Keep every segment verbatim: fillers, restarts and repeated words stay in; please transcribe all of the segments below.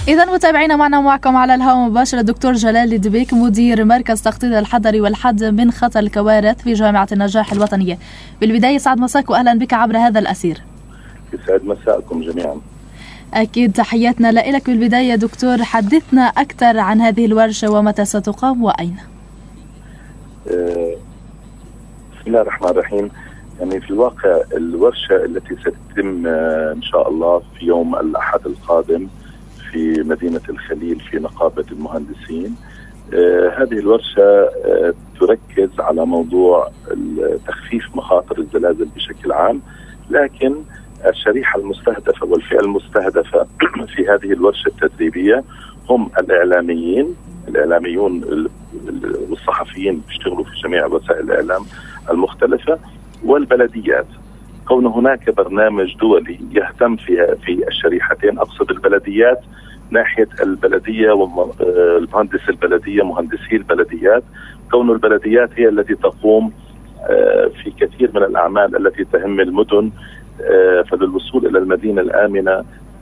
إذا متابعينا، معنا معكم على الهواء مباشرة الدكتور جلال دبيك، مدير مركز تخطيط الحذر والحد من خطر الكوارث في جامعة النجاح الوطنية. بالبداية سعد مساك وأهلا بك عبر هذا الأثير. يسعد مساءكم جميعا. أكيد تحياتنا لك. بالبداية دكتور، حدثنا أكثر عن هذه الورشة ومتى ستقام وأين؟ أه بسم الله الرحمن الرحيم. يعني في الواقع الورشة التي ستتم إن شاء الله في يوم الأحد القادم في مدينة الخليل في نقابة المهندسين. آه هذه الورشة آه تركز على موضوع تخفيف مخاطر الزلازل بشكل عام، لكن الشريحة المستهدفة والفئة المستهدفة في هذه الورشة التدريبية هم الإعلاميين الإعلاميون والصحفيين بيشتغلوا في جميع وسائل الإعلام المختلفة، والبلديات. كون هناك برنامج دولي يهتم في في الشريحتين، أقصد البلديات ناحية البلدية والمهندس البلدية مهندسي البلديات، كون البلديات هي التي تقوم في كثير من الأعمال التي تهم المدن، فللوصول إلى المدينة الآمنة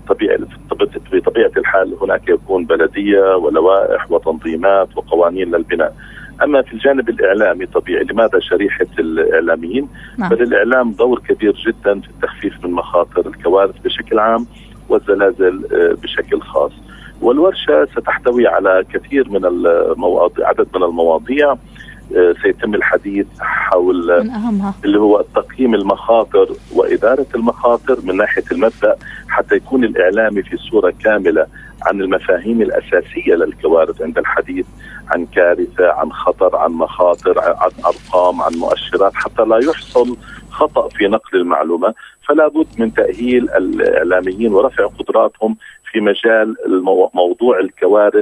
بطبيعة الحال هناك يكون بلدية ولوائح وتنظيمات وقوانين للبناء. أما في الجانب الإعلامي طبيعي، لماذا شريحة الإعلاميين؟ نعم. فللإعلام دور كبير جدا في التخفيف من مخاطر الكوارث بشكل عام والزلازل بشكل خاص. والورشة ستحتوي على كثير من المواضيع، عدد من المواضيع سيتم الحديث حول اللي هو تقييم المخاطر وإدارة المخاطر من ناحية المبدأ، حتى يكون الإعلامي في صورة كاملة عن المفاهيم الأساسية للكوارث عند الحديث عن كارثة، عن خطر، عن مخاطر، عن أرقام، عن مؤشرات، حتى لا يحصل خطأ في نقل المعلومة. فلا بد من تأهيل الإعلاميين ورفع قدراتهم في مجال موضوع الكوارث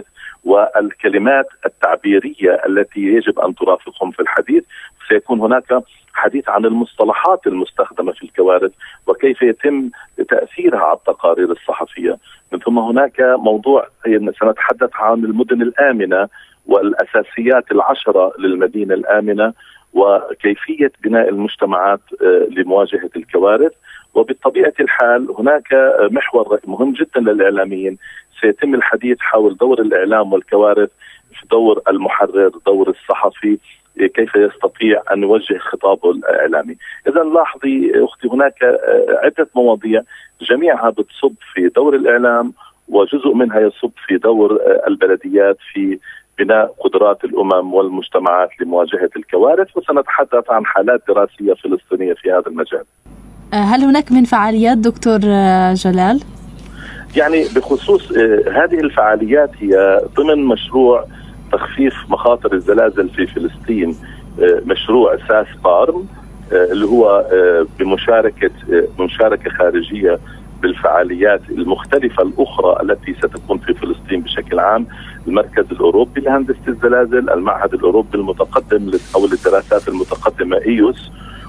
والكلمات التعبيرية التي يجب أن ترافقهم في الحديث. سيكون هناك حديث عن المصطلحات المستخدمة في الكوارث وكيف يتم تأثيرها على التقارير الصحفية. من ثم هناك موضوع سنتحدث عن المدن الآمنة والأساسيات العشرة للمدينة الآمنة وكيفية بناء المجتمعات لمواجهة الكوارث. وبطبيعة الحال هناك محور مهم جدا للإعلاميين، سيتم الحديث حول دور الإعلام والكوارث، في دور المحرر، دور الصحفي، كيف يستطيع أن يوجه خطابه الإعلامي. إذا لاحظي أختي هناك عدة مواضيع جميعها بتصب في دور الإعلام، وجزء منها يصب في دور البلديات في بناء قدرات الأمم والمجتمعات لمواجهة الكوارث. وسنتحدث عن حالات دراسية فلسطينية في هذا المجال. هل هناك من فعاليات دكتور جلال؟ يعني بخصوص هذه الفعاليات هي ضمن مشروع تخفيف مخاطر الزلازل في فلسطين، مشروع ساس بارم اللي هو بمشاركة مشاركة خارجية بالفعاليات المختلفة الأخرى التي ستكون في فلسطين بشكل عام. المركز الأوروبي لهندسة الزلازل، المعهد الأوروبي المتقدم أو للدراسات المتقدمة إيوس،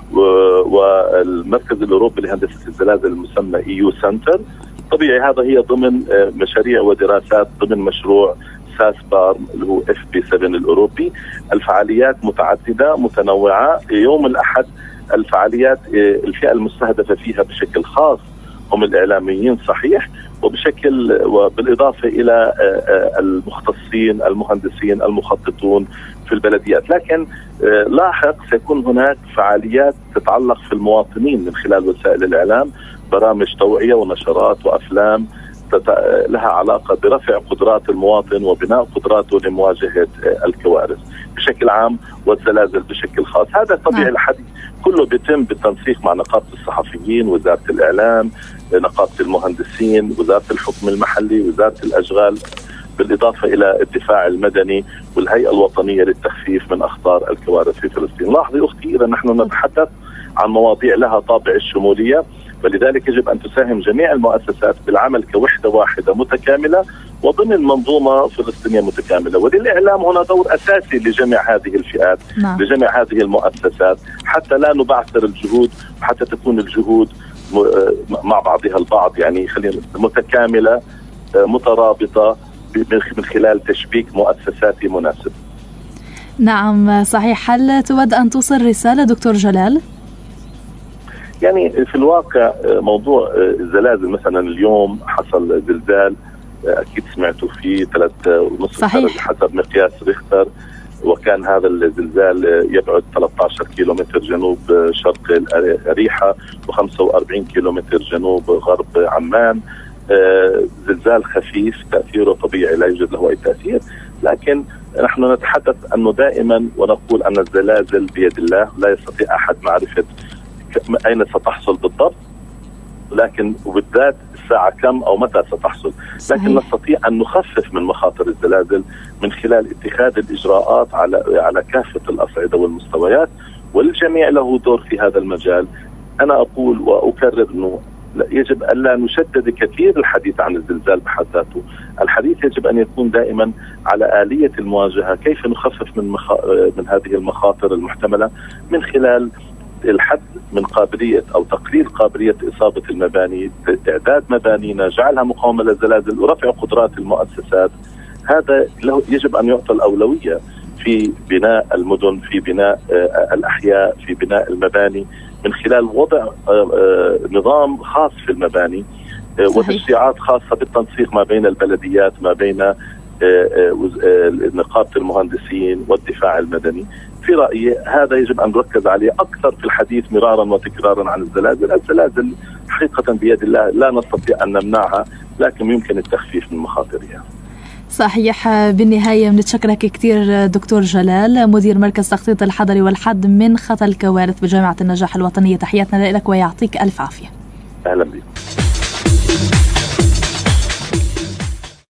والمركز الأوروبي لهندسة الزلازل المسمى إيو سنتر. طبيعي هذا هي ضمن مشاريع ودراسات ضمن مشروع ساس بارم اللي هو اف بي سبعة الأوروبي. الفعاليات متعددة متنوعة. يوم الأحد الفعاليات الفئة المستهدفة فيها بشكل خاص هم الإعلاميين صحيح، وبشكل وبالإضافة إلى المختصين المهندسين المخططون في البلديات. لكن لاحق سيكون هناك فعاليات تتعلق في المواطنين من خلال وسائل الإعلام، برامج توعية ونشرات وأفلام لها علاقة برفع قدرات المواطن وبناء قدراته لمواجهة الكوارث بشكل عام والزلازل بشكل خاص. هذا طبيعي الحديث كله بيتم بالتنسيق مع نقابة الصحفيين، وزارة الإعلام، نقابة المهندسين، وزارة الحكم المحلي، وزارة الأشغال، بالإضافة إلى الدفاع المدني والهيئة الوطنية للتخفيف من أخطار الكوارث في فلسطين. لاحظي أختي إذا نحن نتحدث عن مواضيع لها طابع الشمولية، فلذلك يجب أن تساهم جميع المؤسسات بالعمل كوحدة واحدة متكاملة وضمن منظومة فلسطينية متكاملة. وللإعلام هنا دور أساسي لجميع هذه الفئات، نعم. لجميع هذه المؤسسات، حتى لا نبعثر الجهود وحتى تكون الجهود مع بعضها البعض، يعني خلينا متكاملة مترابطة من خلال تشبيك مؤسساتي مناسب. نعم صحيح. هل تود أن توصل رسالة دكتور جلال؟ يعني في الواقع موضوع الزلازل، مثلا اليوم حصل زلزال أكيد سمعتوا فيه ثلاثة ونصف درجة حسب مقياس ريختر، وكان هذا الزلزال يبعد ثلاثة عشر كيلومتر جنوب شرق أريحة وخمسة وأربعين كيلومتر جنوب غرب عمان. زلزال خفيف تأثيره طبيعي، لا يوجد له أي تأثير، لكن نحن نتحدث أنه دائما ونقول أن الزلازل بيد الله، لا يستطيع أحد معرفة أين ستحصل بالضبط، لكن وبالذات الساعة كم أو متى ستحصل. لكن نستطيع أن نخفف من مخاطر الزلازل من خلال اتخاذ الإجراءات على على كافة الأصعدة والمستويات، والجميع له دور في هذا المجال. أنا أقول وأكرر أنه يجب ألا نشدد كثير الحديث عن الزلزال بحد ذاته، الحديث يجب أن يكون دائما على آلية المواجهة، كيف نخفف من مخ... من هذه المخاطر المحتملة من خلال الحد من قابلية أو تقليل قابلية إصابة المباني، إعداد مبانينا، جعلها مقاومة للزلازل، ورفع قدرات المؤسسات. هذا له يجب أن يعطى الأولوية في بناء المدن، في بناء الأحياء، في بناء المباني، من خلال وضع نظام خاص في المباني وتشريعات خاصة بالتنسيق ما بين البلديات، ما بين نقابة المهندسين والدفاع المدني. في رأيي هذا يجب أن نركز عليه أكثر في الحديث مرارا وتكرارا عن الزلازل. الزلازل حقيقة بيد الله، لا نستطيع أن نمنعها، لكن يمكن التخفيف من مخاطرها. صحيح. بالنهاية بنتشكرك كثير دكتور جلال، مدير مركز تخطيط الحضري والحد من خطر الكوارث بجامعة النجاح الوطنية. تحياتنا لك ويعطيك ألف عافية. أهلا بك.